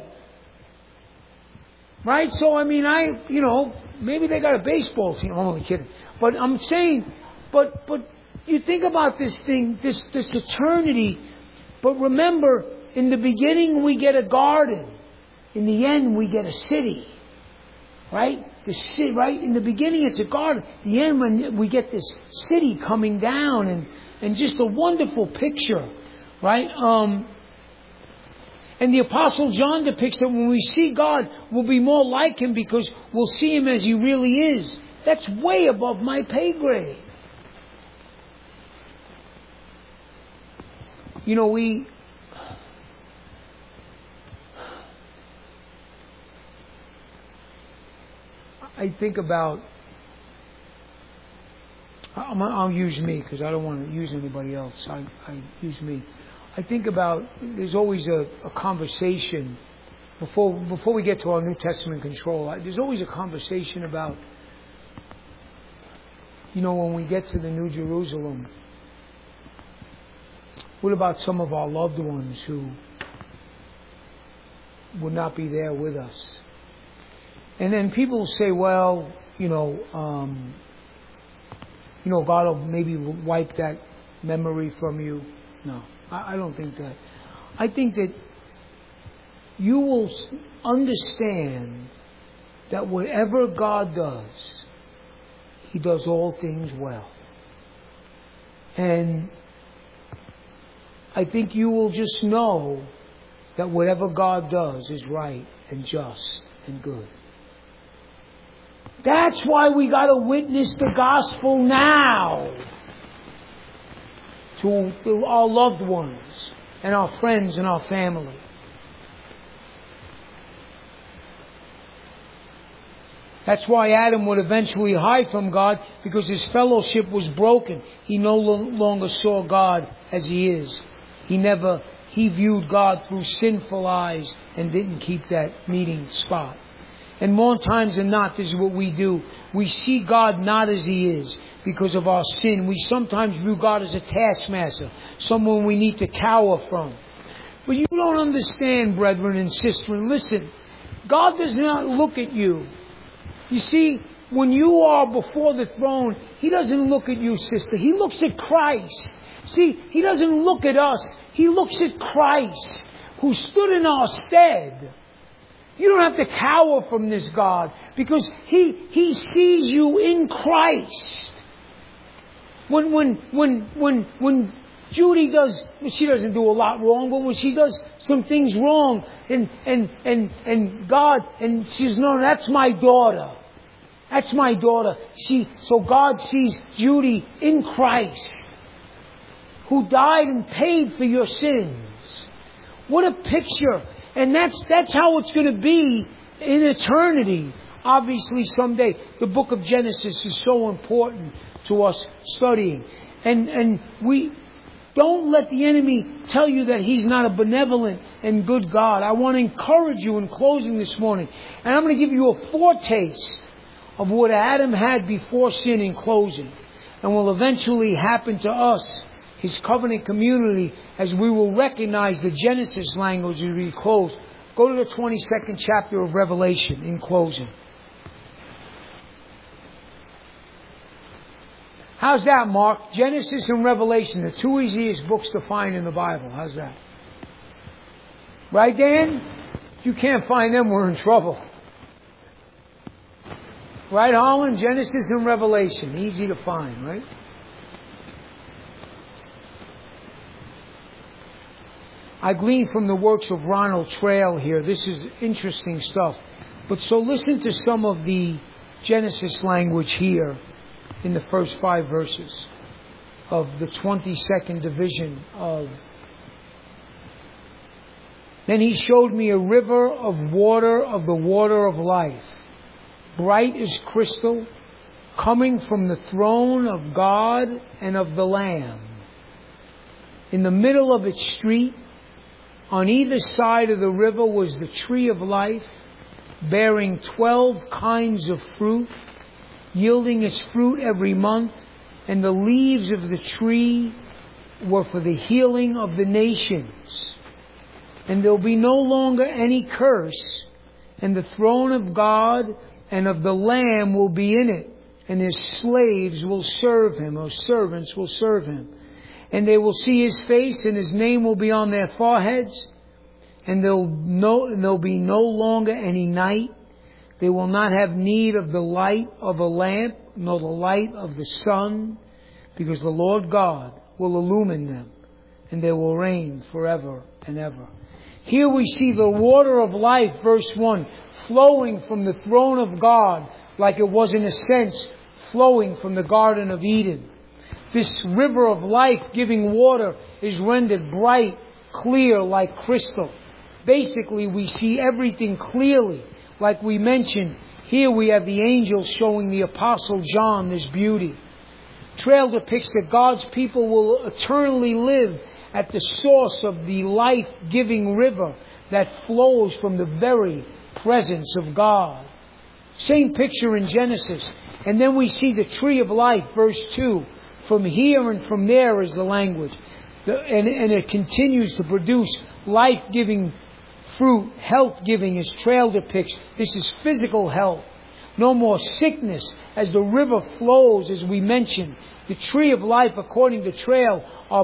Right? So, maybe they got a baseball team. I'm only kidding. But I'm saying, but you think about this thing, this eternity. But remember, in the beginning we get a garden. In the end we get a city. Right? The city, right? In the beginning it's a garden. In the end when we get this city coming down and just a wonderful picture. Right? And the Apostle John depicts that when we see God, we'll be more like Him because we'll see Him as He really is. That's way above my pay grade. I think about, I'll use me because I don't want to use anybody else. I use me. I think about, there's always a conversation, before we get to our New Testament control, there's always a conversation about, when we get to the New Jerusalem, what about some of our loved ones who would not be there with us? And then people say, well, God will maybe wipe that memory from you. No, I don't think that. I think that you will understand that whatever God does, He does all things well. And I think you will just know that whatever God does is right and just and good. That's why we got to witness the gospel now to our loved ones and our friends and our family. That's why Adam would eventually hide from God, because his fellowship was broken. He no longer saw God as He is. He viewed God through sinful eyes and didn't keep that meeting spot. And more times than not, this is what we do. We see God not as He is because of our sin. We sometimes view God as a taskmaster, someone we need to cower from. But you don't understand, brethren and sisters. Listen, God does not look at you. You see, when you are before the throne, He doesn't look at you, sister. He looks at Christ. See, He doesn't look at us. He looks at Christ, who stood in our stead. You don't have to cower from this God, because He sees you in Christ. When Judy does, she doesn't do a lot wrong, but when she does some things wrong, and God, and she says, no, that's my daughter. That's my daughter. So God sees Judy in Christ, who died and paid for your sins. What a picture. And that's how it's going to be in eternity. Obviously someday. The book of Genesis is so important to us studying. And we don't let the enemy tell you that he's not a benevolent and good God. I want to encourage you in closing this morning. And I'm going to give you a foretaste of what Adam had before sin in closing. And will eventually happen to us, His covenant community, as we will recognize the Genesis language as we close. Go to the 22nd chapter of Revelation in closing. How's that, Mark? Genesis and Revelation, the two easiest books to find in the Bible. How's that? Right, Dan? If you can't find them, we're in trouble. Right, Holland? Genesis and Revelation. Easy to find, right? I gleaned from the works of Ronald Trail here. This is interesting stuff. But so listen to some of the Genesis language here in the first 5 verses of the 22nd division of. Then he showed me a river of the water of life, bright as crystal, coming from the throne of God and of the Lamb. In the middle of its street, on either side of the river, was the tree of life, bearing 12 kinds of fruit, yielding its fruit every month, and the leaves of the tree were for the healing of the nations. And there will be no longer any curse, and the throne of God and of the Lamb will be in it, and His slaves will serve Him, or servants will serve Him. And they will see His face, and His name will be on their foreheads, and there'll be no longer any night. They will not have need of the light of a lamp, nor the light of the sun, because the Lord God will illumine them, and they will reign forever and ever. Here we see the water of life, verse 1, flowing from the throne of God, like it was in a sense flowing from the Garden of Eden. This river of life-giving water is rendered bright, clear, like crystal. Basically, we see everything clearly. Like we mentioned, here we have the angel showing the Apostle John this beauty. Trail depicts that God's people will eternally live at the source of the life-giving river that flows from the very presence of God. Same picture in Genesis. And then we see the tree of life, verse 2. From here and from there is the language. And it continues to produce life-giving fruit, health-giving, as Trail depicts. This is physical health. No more sickness as the river flows, as we mentioned. The tree of life, according to Trail, are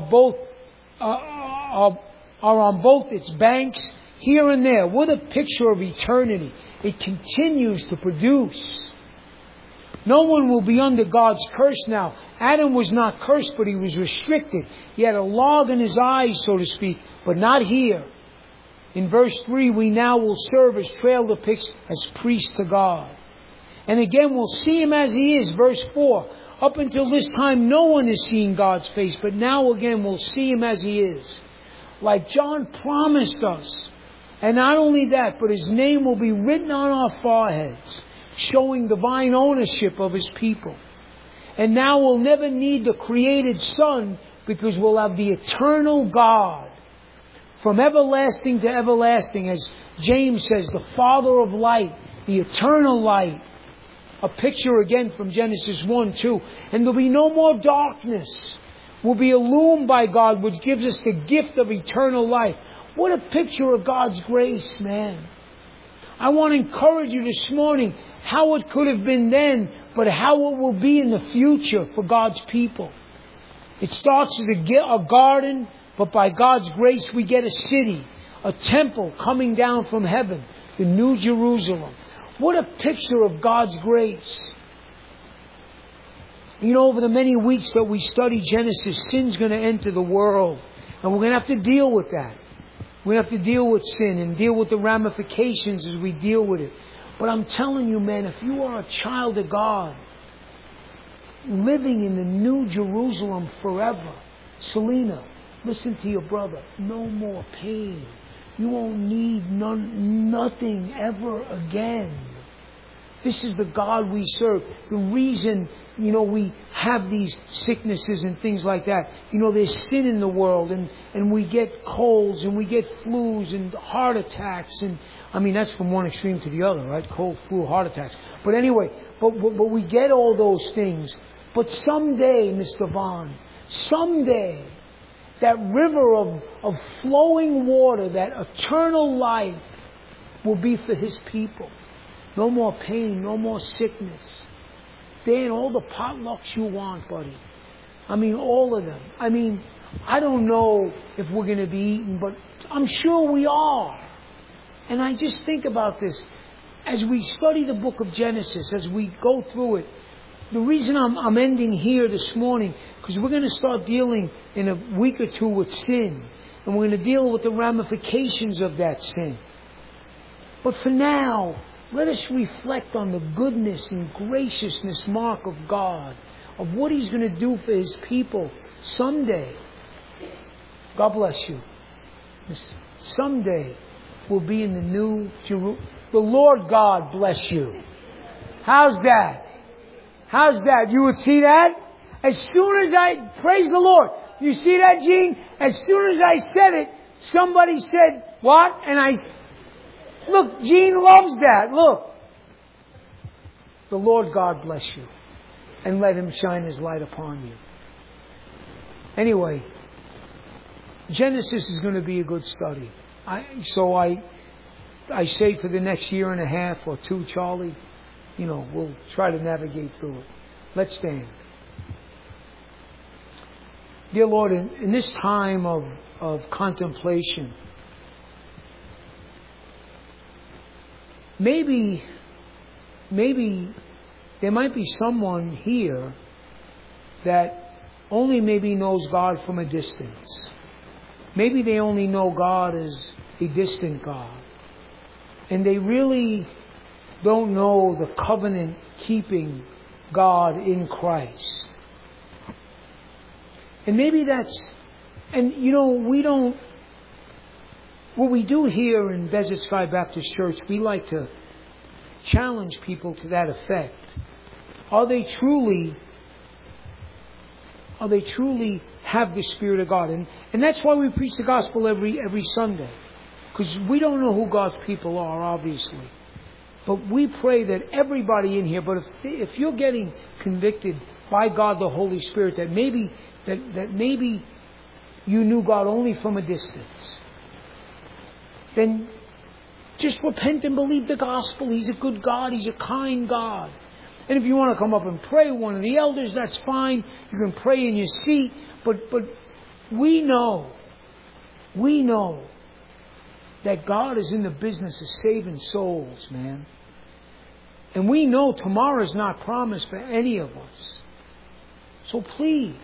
on both its banks, here and there. What a picture of eternity. It continues to produce. No one will be under God's curse now. Adam was not cursed, but he was restricted. He had a log in his eyes, so to speak, but not here. In verse 3, we now will serve, as Trail depicts, as priests to God. And again, we'll see Him as He is. Verse 4, up until this time, no one has seen God's face, but now again, we'll see Him as He is. Like John promised us. And not only that, but His name will be written on our foreheads, showing divine ownership of His people. And now we'll never need the created Son, because we'll have the eternal God. From everlasting to everlasting, as James says, the Father of light, the eternal light. A picture again from Genesis 1:2. And there'll be no more darkness. We'll be illumined by God, which gives us the gift of eternal life. What a picture of God's grace, man. I want to encourage you this morning how it could have been then, but how it will be in the future for God's people. It starts as a garden, but by God's grace we get a city, a temple coming down from heaven, the New Jerusalem. What a picture of God's grace. You know, over the many weeks that we study Genesis, sin's going to enter the world. And we're going to have to deal with that. We're going to have to deal with sin and deal with the ramifications as we deal with it. But I'm telling you, man, if you are a child of God, living in the New Jerusalem forever, Selena, listen to your brother. No more pain. You won't need nothing ever again. This is the God we serve. The reason, we have these sicknesses and things like that. There's sin in the world, and we get colds, and we get flus, and heart attacks, and that's from one extreme to the other, right? Cold, flu, heart attacks. But anyway, but we get all those things. But someday, Mr. Vaughn, someday, that river of flowing water, that eternal life, will be for His people. No more pain, no more sickness. Dan, all the potlucks you want, buddy. All of them. I don't know if we're going to be eating, but I'm sure we are. And I just think about this. As we study the book of Genesis, as we go through it, the reason I'm ending here this morning, because we're going to start dealing in a week or two with sin. And we're going to deal with the ramifications of that sin. But for now, Let us reflect on the goodness and graciousness mark of God, of what He's going to do for His people someday. God bless you. Someday we'll be in the new Jerusalem. The Lord God bless you. How's that? How's that? You would see that? As soon as praise the Lord. You see that, Gene? As soon as I said it, somebody said, what? And look, Gene loves that. Look. The Lord God bless you. And let Him shine His light upon you. Anyway, Genesis is going to be a good study. So I say for the next year and a half or two, Charlie, we'll try to navigate through it. Let's stand. Dear Lord, in this time of contemplation, maybe there might be someone here that only maybe knows God from a distance. Maybe they only know God as a distant God. And they really don't know the covenant-keeping God in Christ. And maybe what we do here in Desert Sky Baptist Church, we like to challenge people to that effect. Are they truly have the Spirit of God? And that's why we preach the gospel every Sunday. Because we don't know who God's people are, obviously. But we pray that everybody in here, but if you're getting convicted by God the Holy Spirit, that maybe you knew God only from a distance, then just repent and believe the gospel. He's a good God. He's a kind God. And if you want to come up and pray with one of the elders, that's fine. You can pray in your seat. But we know that God is in the business of saving souls, man. And we know tomorrow is not promised for any of us. So please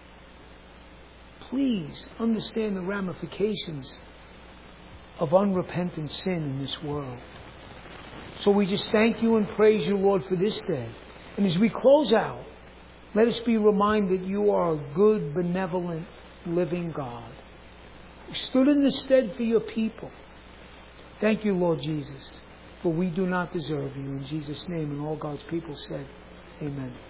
understand the ramifications of unrepentant sin in this world. So we just thank you and praise you, Lord, for this day. And as we close out, let us be reminded you are a good, benevolent, living God who stood in the stead for your people. Thank you, Lord Jesus, for we do not deserve you. In Jesus' name, and all God's people said, amen.